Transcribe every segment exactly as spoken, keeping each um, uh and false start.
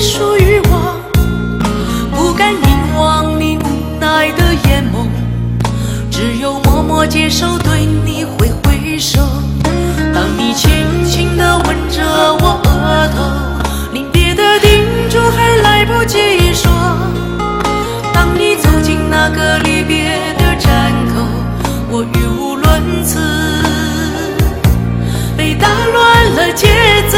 属于我，不敢凝望你无奈的眼眸，只有默默接受，对你挥挥手。当你轻轻地吻着我额头，临别的叮嘱还来不及说。当你走进那个离别的站口，我语无伦次，被打乱了节奏。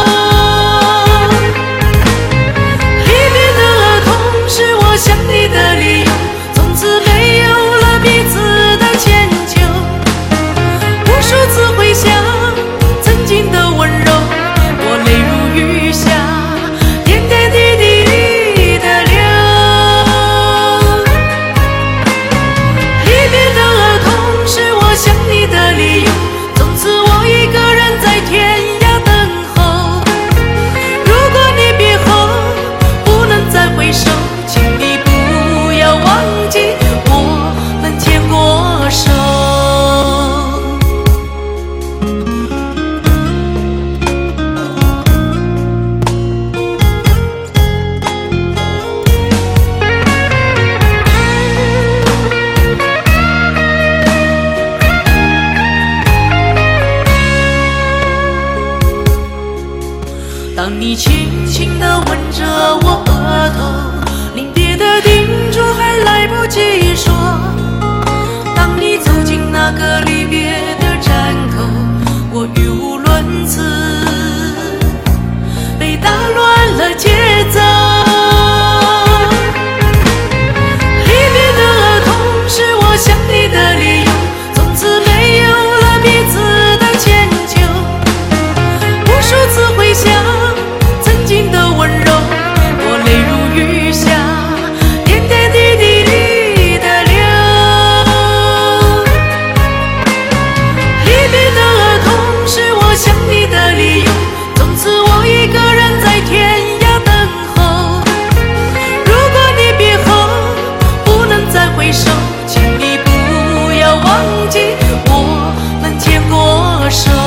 离别的痛是我想你的理由，从此没有了彼此的迁就。无数次回想曾经的温柔，我泪如雨下，点点滴滴的流。离别的痛是我想你的理由，从此我一个人在天涯等候。如果你别后不能再回首，请你不要忘记我们牵过手。当你轻轻地吻着我额头，临别的叮嘱还来不及说。当你走进那个离别的站口，我语无伦次，被打乱了节奏。离别的痛是我想你的理由，从此没有了彼此的迁就。无数次回想曾经的温柔，我泪如雨下，点点滴滴的流。离别的痛是我想你的理由，从此我一个人在天涯等候。如果你别后不能再回首，请你不要忘记我们牵过手。